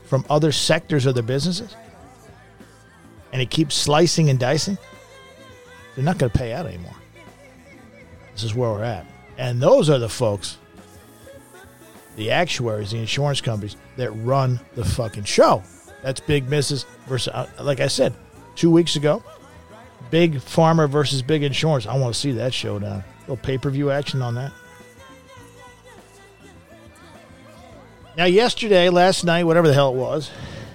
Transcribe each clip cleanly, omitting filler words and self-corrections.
from other sectors of their businesses, and it keeps slicing and dicing, they're not going to pay out anymore. This is where we're at. And those are the folks, the actuaries, the insurance companies that run the fucking show. That's big business versus, like I said, 2 weeks ago, big pharma versus big insurance. I want to see that showdown. A little pay-per-view action on that. Now, yesterday, last night, whatever the hell it was,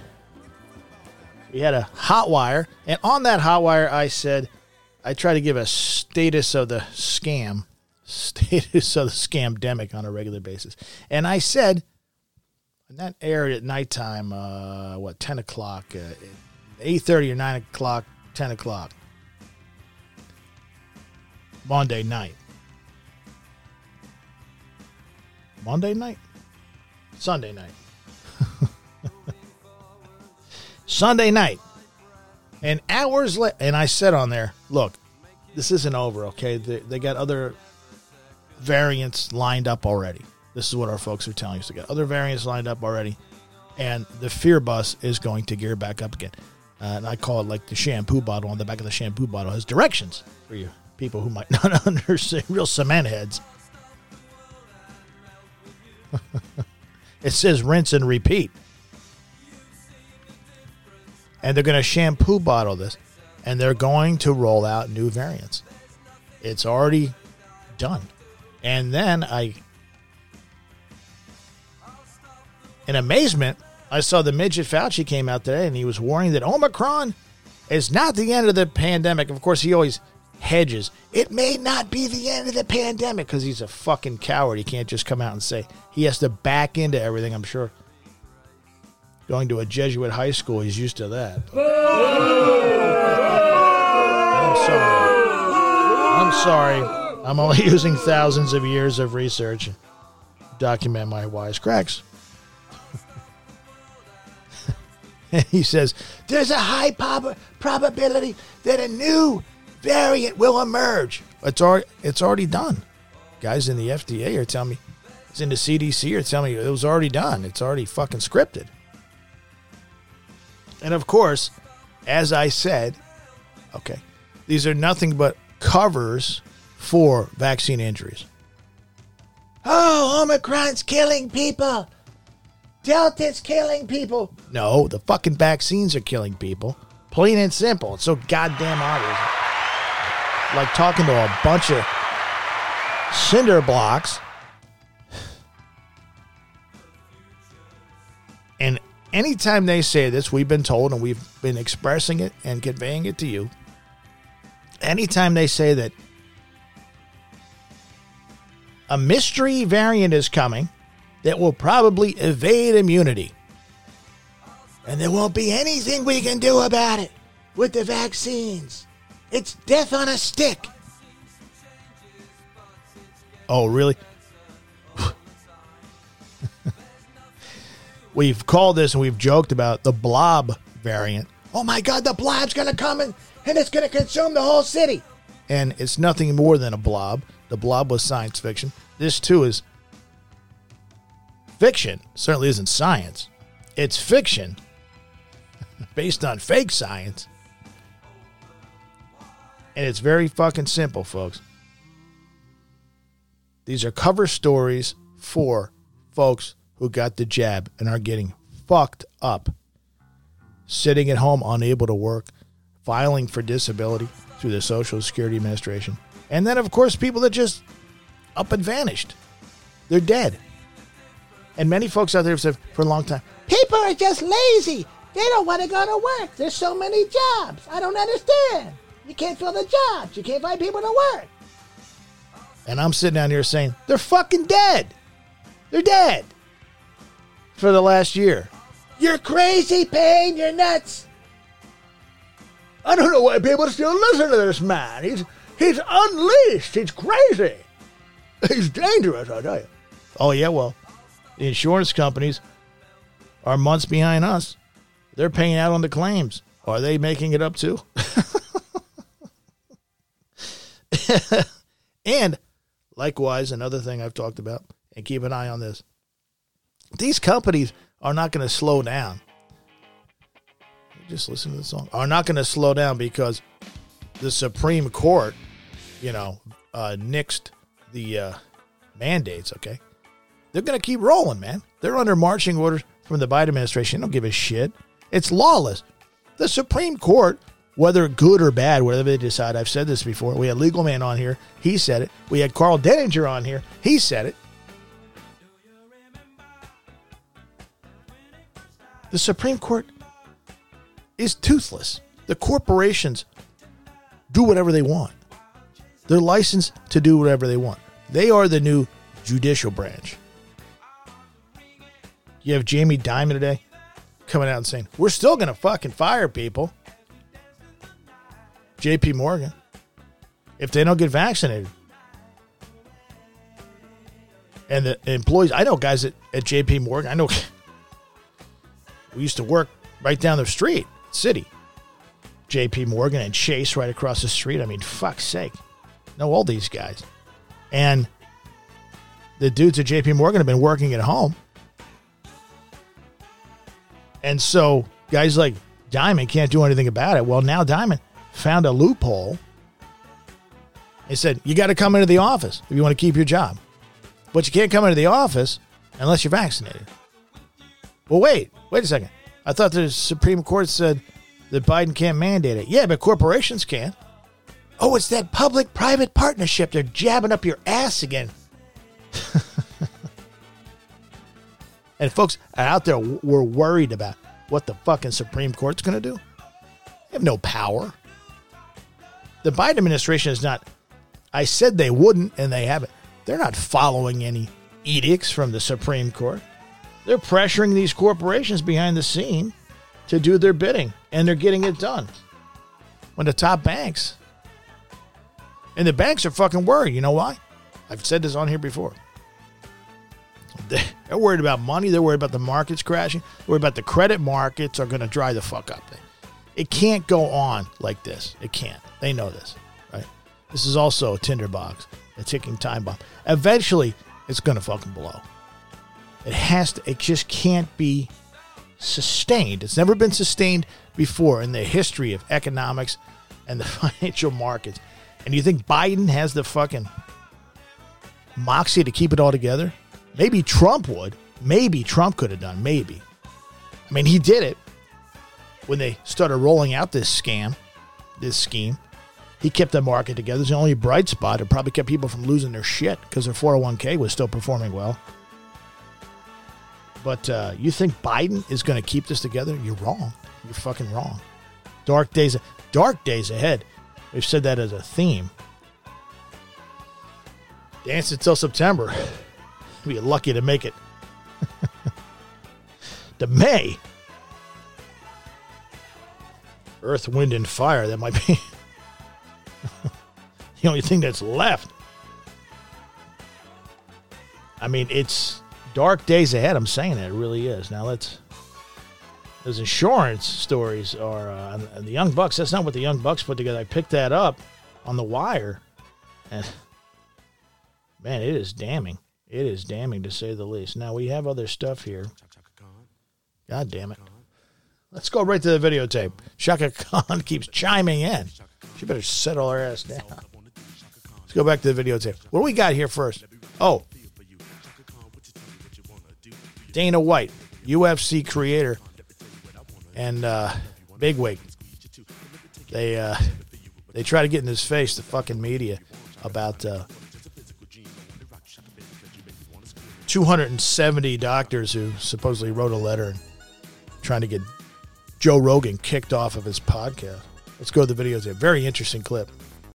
we had a hot wire. And on that hot wire, I said, I try to give a status of the scamdemic on a regular basis. And I said, and that aired at nighttime, 10 o'clock, 8:30 or 9 o'clock, 10 o'clock, Monday night. Monday night? Sunday night. Sunday night. And hours later, and I said on there, look, this isn't over, okay? They got other variants lined up already. This is what our folks are telling us. They got other variants lined up already. And the fear bus is going to gear back up again. And I call it like the shampoo bottle. On the back of the shampoo bottle has directions for you people who might not understand, real cement heads. It says rinse and repeat. And they're going to shampoo bottle this. And they're going to roll out new variants. It's already done. And then in amazement, I saw the midget Fauci came out today and he was warning that Omicron is not the end of the pandemic. Of course, he always hedges. It may not be the end of the pandemic because he's a fucking coward. He can't just come out and say. He has to back into everything, I'm sure. Going to a Jesuit high school, he's used to that. I'm sorry. I'm only using thousands of years of research to document my wisecracks. He says, there's a high probability that a new variant will emerge. It's already done. Guys in the FDA are telling me, it's in the CDC are telling me it was already done. It's already fucking scripted. And of course, as I said, okay, these are nothing but covers for vaccine injuries. Oh, Omicron's killing people. Delta's killing people. No, the fucking vaccines are killing people. Plain and simple. It's so goddamn obvious. Like talking to a bunch of cinder blocks. And anytime they say this, we've been told and we've been expressing it and conveying it to you. Anytime they say that a mystery variant is coming that will probably evade immunity, and there won't be anything we can do about it with the vaccines. It's death on a stick. Oh, really? We've called this and we've joked about the blob variant. Oh my God, the blob's going to come and it's going to consume the whole city. And it's nothing more than a blob. The blob was science fiction. This too is fiction. Certainly isn't science. It's fiction based on fake science. And it's very fucking simple, folks. These are cover stories for folks who got the jab and are getting fucked up, sitting at home unable to work, filing for disability through the Social Security Administration. And then, of course, people that just up and vanished. They're dead. And many folks out there have said for a long time, people are just lazy. They don't want to go to work. There's so many jobs. I don't understand. You can't fill the jobs. You can't find people to work. And I'm sitting down here saying, they're fucking dead. They're dead. For the last year. You're crazy, Payne. You're nuts. I don't know why people still listen to this man. He's unleashed. He's crazy. He's dangerous, I tell you. Oh, yeah, well, the insurance companies are months behind us. They're paying out on the claims. Are they making it up too? And likewise, another thing I've talked about, and keep an eye on this. These companies are not going to slow down Just listen to the song. Are not going to slow down because the Supreme Court, nixed the mandates, okay? They're going to keep rolling, man. They're under marching orders from the Biden administration. They don't give a shit. It's lawless. The Supreme Court, whether good or bad, whatever they decide, I've said this before. We had Legal Man on here. He said it. We had Carl Denninger on here. He said it. The Supreme Court is toothless. The corporations do whatever they want. They're licensed to do whatever they want. They are the new judicial branch. You have Jamie Dimon today coming out and saying, we're still going to fucking fire people. JP Morgan, if they don't get vaccinated. And the employees, I know guys at JP Morgan, I know we used to work right down the street, city. JP Morgan and Chase right across the street. I mean, fuck's sake. Know all these guys. And the dudes at JP Morgan have been working at home. And so guys like Dimon can't do anything about it. Well, now Dimon found a loophole. He said, you got to come into the office if you want to keep your job. But you can't come into the office unless you're vaccinated. Well, wait a second. I thought the Supreme Court said that Biden can't mandate it. Yeah, but corporations can. Oh, it's that public-private partnership. They're jabbing up your ass again. And folks out there were worried about what the fucking Supreme Court's going to do. They have no power. The Biden administration is not, I said they wouldn't, and they haven't. They're not following any edicts from the Supreme Court. They're pressuring these corporations behind the scene to do their bidding, and they're getting it done. When the top banks, and the banks are fucking worried. You know why? I've said this on here before. They're worried about money. They're worried about the markets crashing. They're worried about the credit markets are going to dry the fuck up. It can't go on like this. It can't. They know this, right? This is also a tinderbox, a ticking time bomb. Eventually, it's going to fucking blow. It has to. It just can't be sustained. It's never been sustained before in the history of economics and the financial markets. And you think Biden has the fucking moxie to keep it all together? Maybe Trump would. Maybe Trump could have done. Maybe. I mean, he did it when they started rolling out this scheme. He kept the market together. It's the only bright spot. It probably kept people from losing their shit because their 401k was still performing well. But you think Biden is going to keep this together? You're wrong. You're fucking wrong. Dark days ahead. We've said that as a theme. Dance until September. You're lucky to make it to May. Earth, Wind, and Fire. That might be the only thing that's left. I mean, it's dark days ahead. I'm saying it really is. Now those insurance stories are on the Young Bucks. That's not what the Young Bucks put together. I picked that up on the wire, and man, it is damning. It is damning to say the least. Now, we have other stuff here. God damn it. Let's go right to the videotape. Chaka Khan keeps chiming in. She better settle her ass down. Let's go back to the videotape. What do we got here first? Oh. Dana White, UFC creator and bigwig. They try to get in his face, the fucking media, about 270 doctors who supposedly wrote a letter and trying to get Joe Rogan kicked off of his podcast. Let's go to the videos. A very interesting clip.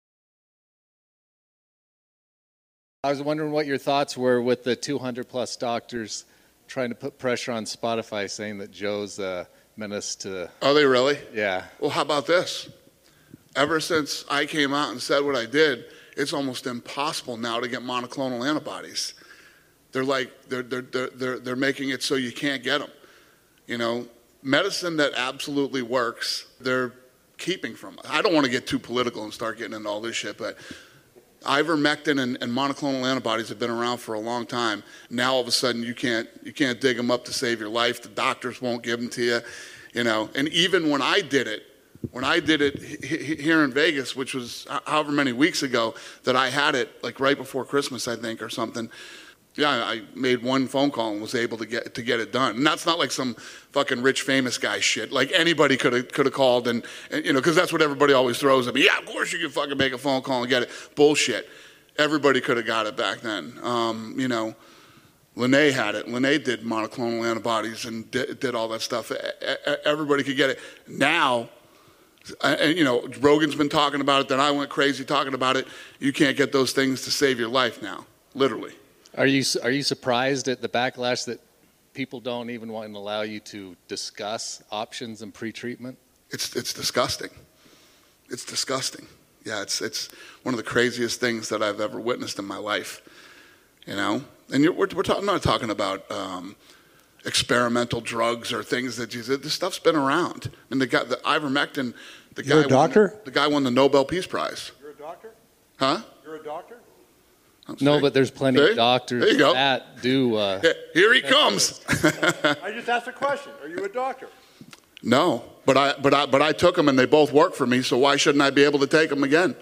I was wondering what your thoughts were with the 200 plus doctors trying to put pressure on Spotify, saying that Joe's a menace to... Are they really? Yeah. Well, how about this? Ever since I came out and said what I did, it's almost impossible now to get monoclonal antibodies. They're like they're making it so you can't get them. You know, medicine that absolutely works, they're keeping from us. I don't want to get too political and start getting into all this shit, but ivermectin and monoclonal antibodies have been around for a long time. Now all of a sudden you can't dig them up to save your life. The doctors won't give them to you. you know. And even when I did it here in Vegas, which was however many weeks ago that I had it, like right before Christmas, I think, or something. Yeah, I made one phone call and was able to get it done. And that's not like some fucking rich famous guy shit. Like anybody could have called and you know, because that's what everybody always throws at me. Yeah, of course you can fucking make a phone call and get it. Bullshit. Everybody could have got it back then. You know, Lene had it. Lene did monoclonal antibodies and did all that stuff. Everybody could get it. Now, and you know, Rogan's been talking about it. Then I went crazy talking about it. You can't get those things to save your life now, literally. Are you surprised at the backlash that people don't even want to allow you to discuss options and pre-treatment? It's disgusting. It's disgusting. Yeah, it's one of the craziest things that I've ever witnessed in my life. You know, and I'm not talking about experimental drugs or things that this stuff's been around. And the ivermectin, You're a doctor? The guy won the Nobel Peace Prize. You're a doctor? Huh? You're a doctor? No, but there's plenty of doctors that do. Here he comes. I just asked a question. Are you a doctor? No, but I took them and they both work for me. So why shouldn't I be able to take them again?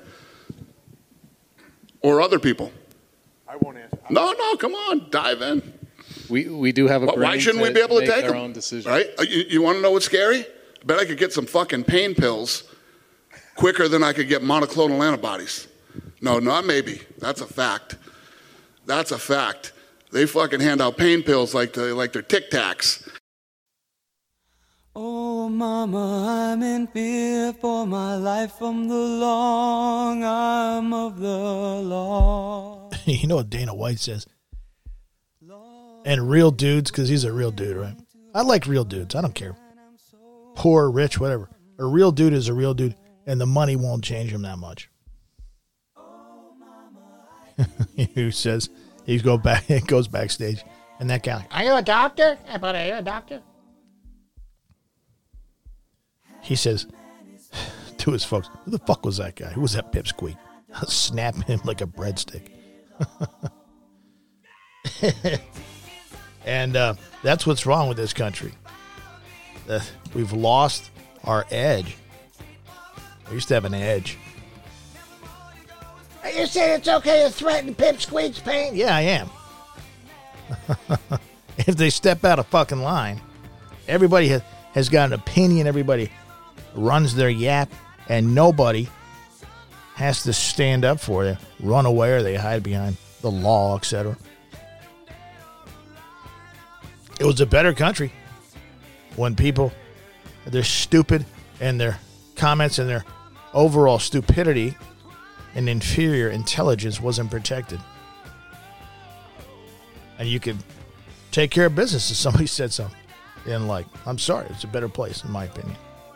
Or other people? I won't answer. No, come on, dive in. We do have a brain. Why shouldn't we be able to take our them? own decision. Right? You want to know what's scary? I bet I could get some fucking pain pills quicker than I could get monoclonal antibodies. No, not maybe. That's a fact. That's a fact. They fucking hand out pain pills like they're Tic Tacs. Oh, mama, I'm in fear for my life from the long arm of the law. You know what Dana White says? And real dudes, because he's a real dude, right? I like real dudes. I don't care. Poor, rich, whatever. A real dude is a real dude, and the money won't change him that much. Who says he goes backstage, and that guy like, "Are you a doctor? Hey, buddy, are you a doctor?" He says to his folks, "Who the fuck was that guy? Who was that pipsqueak?" I'll snap him like a breadstick. And that's what's wrong with this country. We've lost our edge. We used to have an edge. You said it's okay to threaten pipsqueaks' pain? Yeah, I am. If they step out of fucking line, everybody has got an opinion. Everybody runs their yap, and nobody has to stand up for it, run away, or they hide behind the law, etc. It was a better country when people, they're stupid, and their comments and their overall stupidity and inferior intelligence wasn't protected. And you could take care of business if somebody said something. And like, I'm sorry, it's a better place, in my opinion.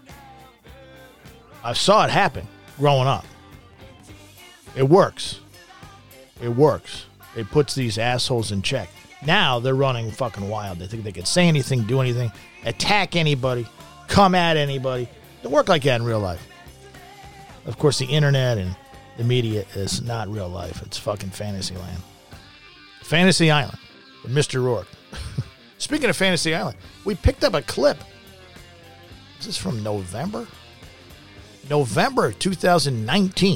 I saw it happen growing up. It works. It works. It puts these assholes in check. Now they're running fucking wild. They think they can say anything, do anything, attack anybody, come at anybody. They work like that in real life. Of course, the internet and the media is not real life. It's fucking fantasy land. Fantasy Island with Mr. Rourke. Speaking of Fantasy Island, we picked up a clip. Is this from November? November 2019.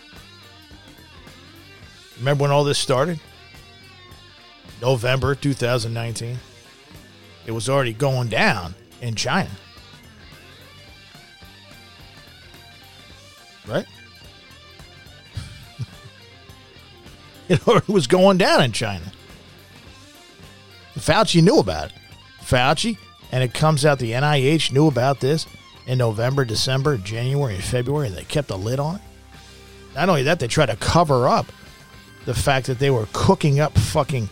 Remember when all this started? November 2019. It was already going down in China. Right? It already was going down in China. Fauci knew about it. Fauci, and it comes out the NIH knew about this in November, December, January, and February. They kept a lid on it. Not only that, they tried to cover up the fact that they were cooking up fucking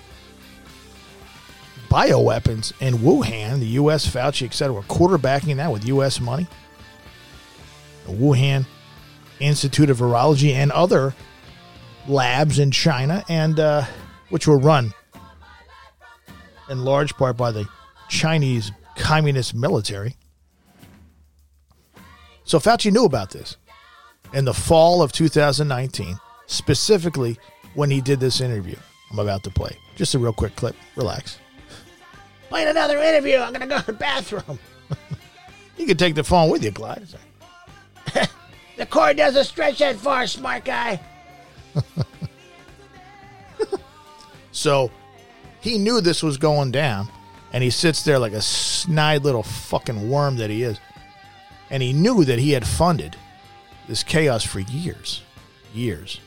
bioweapons in Wuhan. The U.S., Fauci, etc., were quarterbacking that with U.S. money. The Wuhan Institute of Virology and other labs in China, and which were run in large part by the Chinese Communist military. So Fauci knew about this in the fall of 2019, specifically when he did this interview I'm about to play. Just a real quick clip. Relax. Playing another interview. I'm going to go to the bathroom. You can take the phone with you, Clyde. The cord doesn't stretch that far, smart guy. So he knew this was going down, and he sits there like a snide little fucking worm that he is. And he knew that he had funded this chaos for years. Years.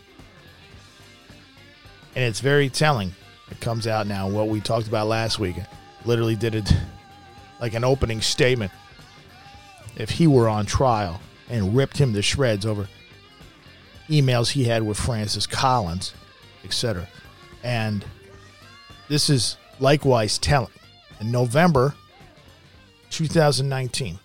And it's very telling. It comes out now, what we talked about last week. Literally did it like an opening statement. If he were on trial and ripped him to shreds over emails he had with Francis Collins, etc. And this is likewise telling. In November 2019,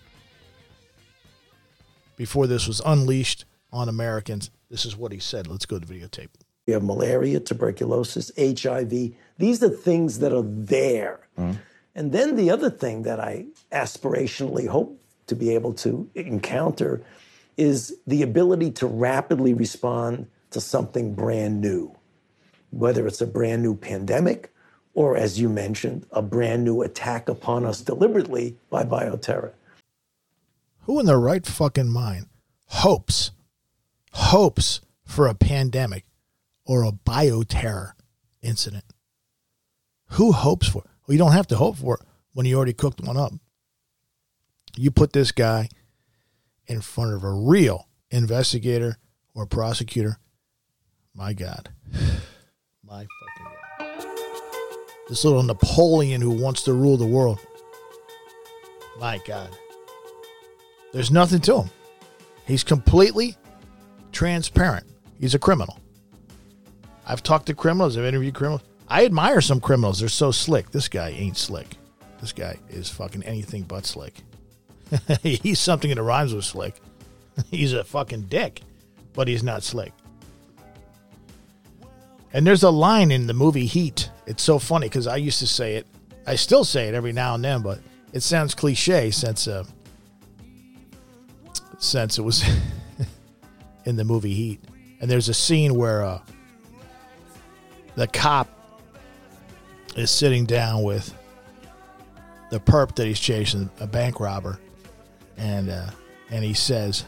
before this was unleashed on Americans, this is what he said. Let's go to the videotape. We have malaria, tuberculosis, HIV. These are things that are there. And then the other thing that I aspirationally hope to be able to encounter is the ability to rapidly respond to something brand new, whether it's a brand new pandemic or, as you mentioned, a brand new attack upon us deliberately by bioterror. Who in their right fucking mind hopes for a pandemic or a bioterror incident? Who hopes for it? Well, you don't have to hope for it when you already cooked one up. You put this guy in front of a real investigator or prosecutor. My God. My fucking God. This little Napoleon who wants to rule the world. My God. There's nothing to him. He's completely transparent. He's a criminal. I've talked to criminals. I've interviewed criminals. I admire some criminals. They're so slick. This guy ain't slick. This guy is fucking anything but slick. He's something that rhymes with slick. He's a fucking dick, but he's not slick. And there's a line in the movie Heat. It's so funny because I used to say it. I still say it every now and then, but it sounds cliche since it was in the movie Heat. And there's a scene where the cop is sitting down with the perp that he's chasing, a bank robber, and he says,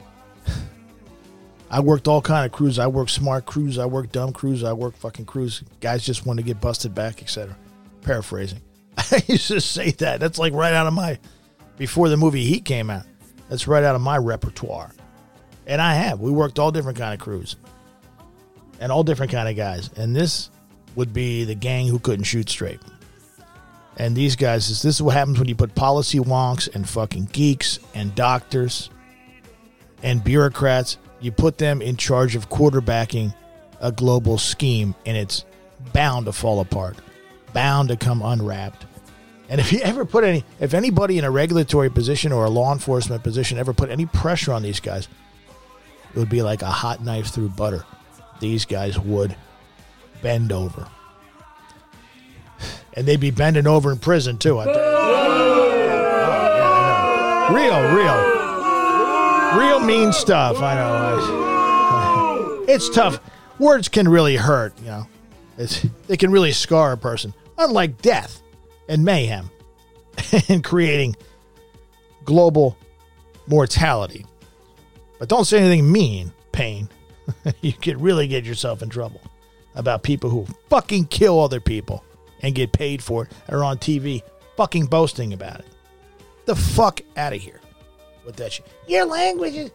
I worked all kind of crews. I worked smart crews. I worked dumb crews. I worked fucking crews. Guys just want to get busted back, etc. Paraphrasing. I used to say that. That's like right out of my, before the movie Heat came out. That's right out of my repertoire. And I have. We worked all different kind of crews. And all different kind of guys. And this would be the gang who couldn't shoot straight. And these guys, this is what happens when you put policy wonks and fucking geeks and doctors and bureaucrats. You put them in charge of quarterbacking a global scheme, and it's bound to fall apart, bound to come unwrapped. And if you ever put if anybody in a regulatory position or a law enforcement position ever put any pressure on these guys, it would be like a hot knife through butter. These guys would bend over. And they'd be bending over in prison, too, I tell you. Oh, yeah, I know. Real mean stuff, I know. It's tough. Words can really hurt, you know. They can really scar a person. Unlike death and mayhem and creating global mortality. But don't say anything mean, Pain. You could really get yourself in trouble about people who fucking kill other people and get paid for it or on TV fucking boasting about it. The fuck out of here with that shit. Your language is...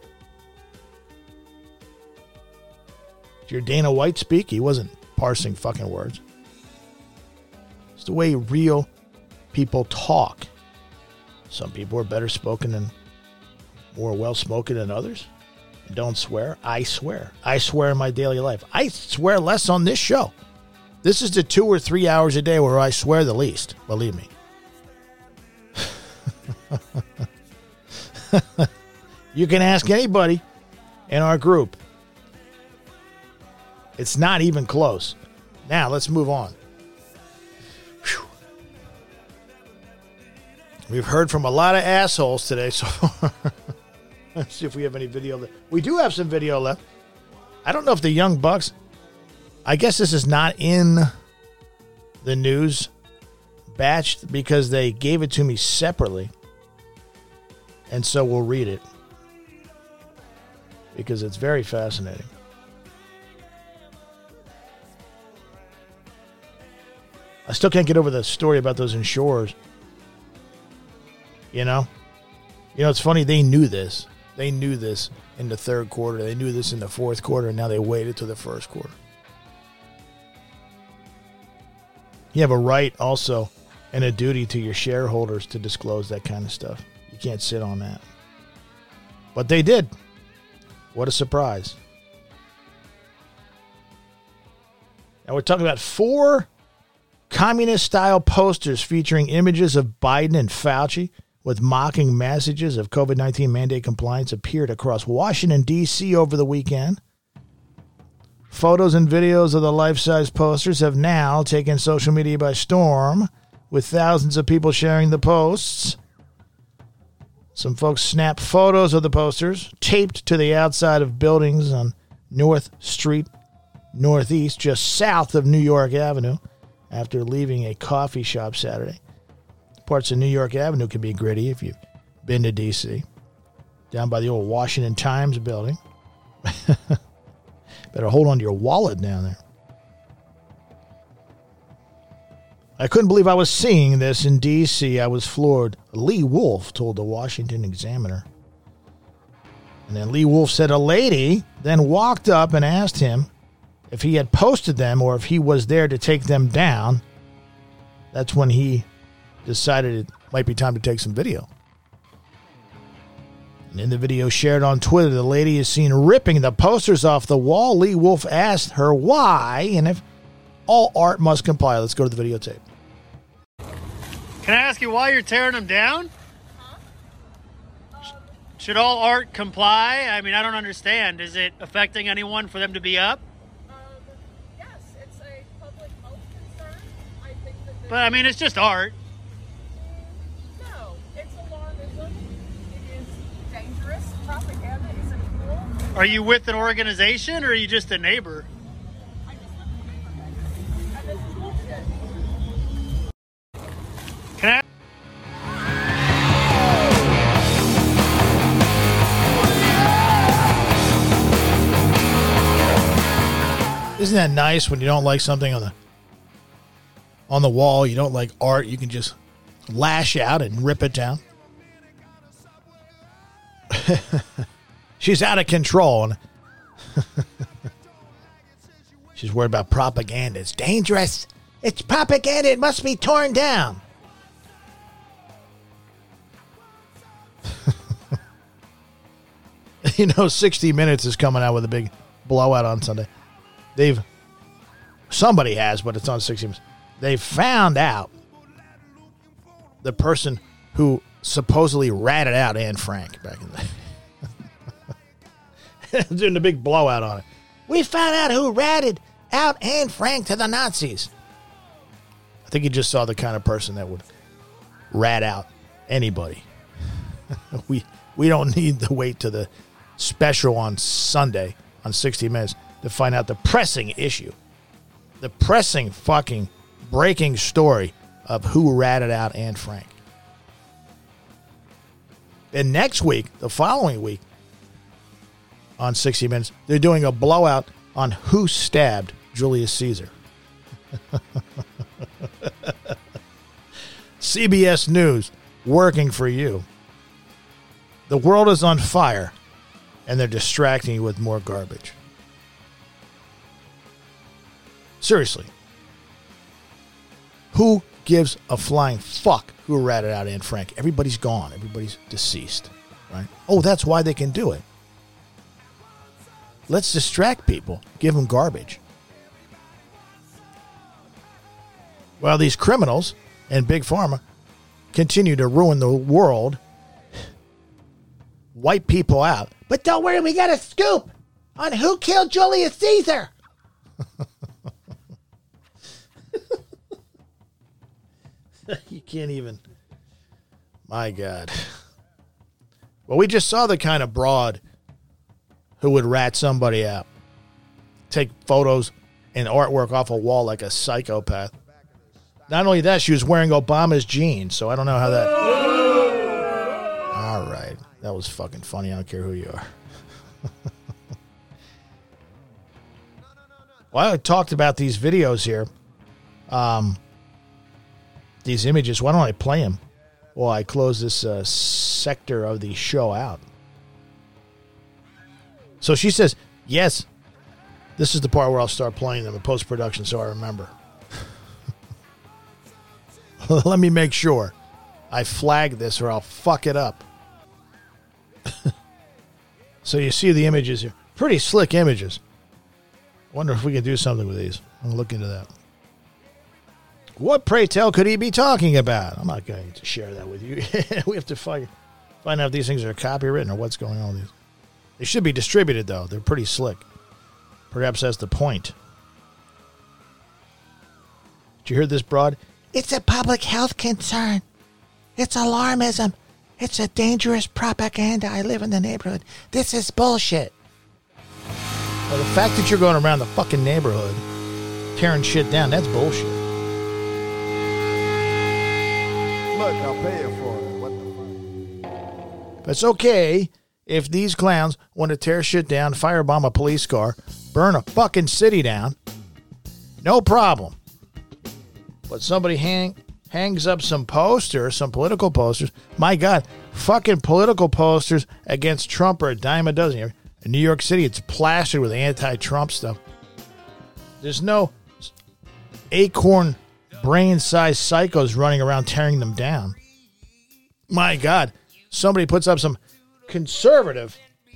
Did your Dana White speak? He wasn't parsing fucking words. It's the way real people talk. Some people are better spoken and more well spoken than others. Don't swear. I swear. I swear in my daily life. I swear less on this show. This is the 2 or 3 hours a day where I swear the least. Believe me. You can ask anybody in our group. It's not even close. Now, let's move on. Whew. We've heard from a lot of assholes today so far. Let's see if we have any video left. We do have some video left. I don't know if the Young Bucks... I guess this is not in the news batch because they gave it to me separately. And so we'll read it because it's very fascinating. I still can't get over the story about those insurers. You know, it's funny. They knew this. They knew this in the third quarter. They knew this in the fourth quarter, and now they waited to the first quarter. You have a right also and a duty to your shareholders to disclose that kind of stuff. You can't sit on that. But they did. What a surprise. Now we're talking about 4 communist-style posters featuring images of Biden and Fauci with mocking messages of COVID-19 mandate compliance appeared across Washington, D.C. over the weekend. Photos and videos of the life-size posters have now taken social media by storm, with thousands of people sharing the posts. Some folks snapped photos of the posters, taped to the outside of buildings on North Street Northeast, just south of New York Avenue, after leaving a coffee shop Saturday. Parts of New York Avenue can be gritty if you've been to D.C. Down by the old Washington Times building. Better hold on to your wallet down there. I couldn't believe I was seeing this in D.C. I was floored, Lee Wolf told the Washington Examiner. And then Lee Wolf said a lady then walked up and asked him if he had posted them or if he was there to take them down. That's when he decided it might be time to take some video. And in the video shared on Twitter, the lady is seen ripping the posters off the wall. Lee Wolf asked her why and if all art must comply. Let's go to the videotape. Can I ask you why you're tearing them down? Should all art comply? I mean, I don't understand. Is it affecting anyone for them to be up? Yes, it's a public health concern. I think that. But I mean, it's just art. No, it's alarmism. It is dangerous. Propaganda isn't cool. Are you with an organization or are you just a neighbor? I just live in the neighborhood. And this is bullshit. Can I? Isn't that nice when you don't like something on the wall, you don't like art, you can just lash out and rip it down? She's out of control. And she's worried about propaganda. It's dangerous. It's propaganda. It must be torn down. You know, 60 Minutes is coming out with a big blowout on Sunday. Somebody has, but it's on 60 Minutes. They found out the person who supposedly ratted out Anne Frank back in the day. Doing a big blowout on it. We found out who ratted out Anne Frank to the Nazis. I think you just saw the kind of person that would rat out anybody. We don't need to wait to the special on Sunday on 60 Minutes to find out the pressing issue. The pressing fucking breaking story of who ratted out Anne Frank. And next week, the following week, on 60 Minutes, they're doing a blowout on who stabbed Julius Caesar. CBS News, working for you. The world is on fire, and they're distracting you with more garbage. Seriously. Who gives a flying fuck who ratted out Anne Frank? Everybody's gone. Everybody's deceased. Right? Oh, that's why they can do it. Let's distract people. Give them garbage. While these criminals and Big Pharma continue to ruin the world, wipe people out. But don't worry, we got a scoop on who killed Julius Caesar. You can't even. My God. Well, we just saw the kind of broad who would rat somebody out. Take photos and artwork off a wall like a psychopath. Not only that, she was wearing Obama's jeans, so I don't know how that... All right. right. That was fucking funny. I don't care who you are. Well, I talked about these videos here. These images. Why don't I play them? Well, I close this sector of the show out. So she says, yes, this is the part where I'll start playing them in post-production so I remember. Let me make sure I flag this or I'll fuck it up. So you see the images here. Pretty slick images. Wonder if we can do something with these. I'll look into that. What, pray tell, could he be talking about? I'm not going to share that with you. We have to find out if these things are copywritten or what's going on with these. They should be distributed, though. They're pretty slick. Perhaps that's the point. Did you hear this, broad? It's a public health concern. It's alarmism. It's a dangerous propaganda. I live in the neighborhood. This is bullshit. Well, the fact that you're going around the fucking neighborhood tearing shit down, that's bullshit. Look, I'll pay you for it. What the fuck? But it's okay if these clowns want to tear shit down, firebomb a police car, burn a fucking city down. No problem. But somebody hangs up some posters, some political posters. My God, fucking political posters against Trump are a dime a dozen here. In New York City, it's plastered with anti-Trump stuff. There's no acorn brain-sized psychos running around tearing them down. My God, somebody puts up some conservative,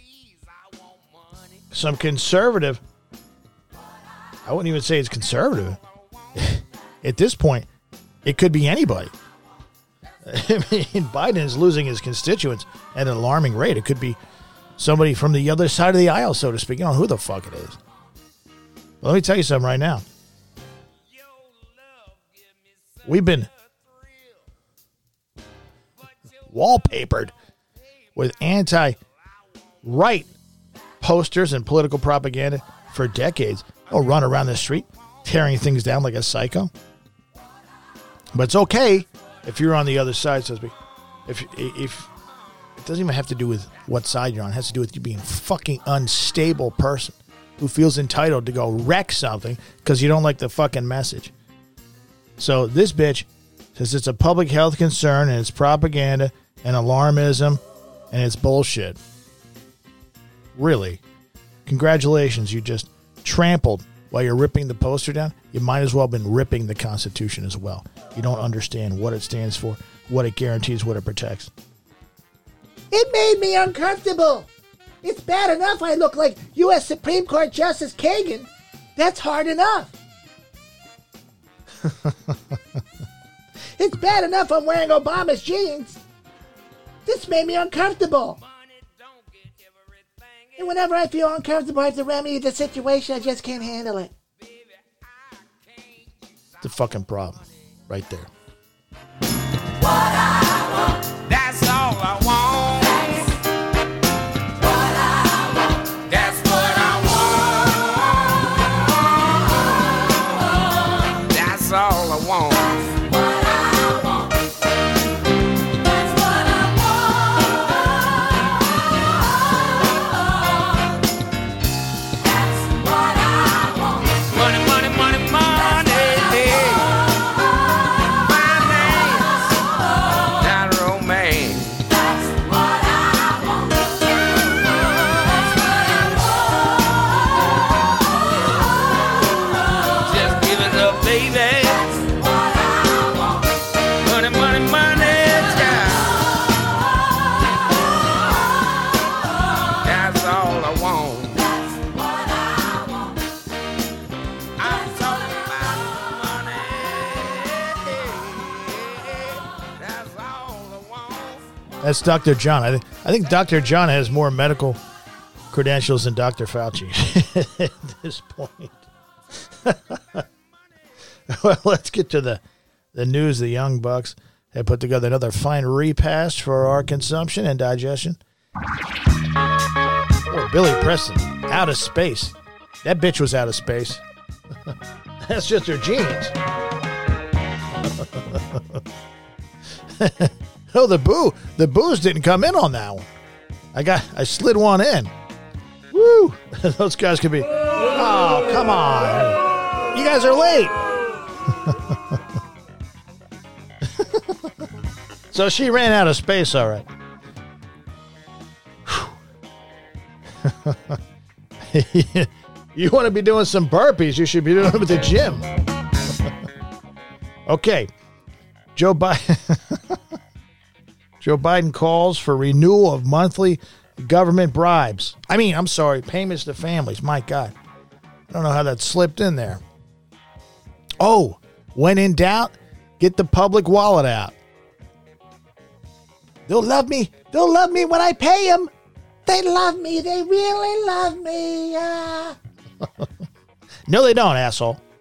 I wouldn't even say it's conservative. At this point, it could be anybody. I mean, Biden is losing his constituents at an alarming rate. It could be somebody from the other side of the aisle, so to speak. You know who the fuck it is. Well, let me tell you something right now. We've been wallpapered with anti-right posters and political propaganda for decades. They'll run around the street tearing things down like a psycho. But it's okay if you're on the other side, so to speak. If it doesn't even have to do with what side you're on. It has to do with you being a fucking unstable person who feels entitled to go wreck something because you don't like the fucking message. So this bitch says it's a public health concern and it's propaganda and alarmism and it's bullshit. Really? Congratulations, you just trampled while you're ripping the poster down. You might as well have been ripping the Constitution as well. You don't understand what it stands for, what it guarantees, what it protects. It made me uncomfortable. It's bad enough I look like U.S. Supreme Court Justice Kagan. That's hard enough. It's bad enough I'm wearing Obama's jeans. This made me uncomfortable. And whenever I feel uncomfortable, I have to remedy the situation. I just can't handle it. The fucking problem. Right there. What I want, that's all I want. That's what I want. That's what I want. That's all I want. What I want. That's what I want. That's what I want. Money, money, money, money. That's Dr. John. I think Dr. John has more medical credentials than Dr. Fauci at this point. Well, let's get to the news. The Young Bucks have put together another fine repast for our consumption and digestion. Oh, Billy Preston, out of space. That bitch was out of space. That's just her genes. No, the booze didn't come in on that one. I slid one in. Woo! Those guys could be. Oh, come on! You guys are late. So she ran out of space. All right. You want to be doing some burpees? You should be doing them at the gym. Okay, Joe Biden calls for renewal of monthly government bribes. Payments to families. My God. I don't know how that slipped in there. Oh, when in doubt, get the public wallet out. They'll love me. They'll love me when I pay them. They love me. They really love me. No, they don't, asshole.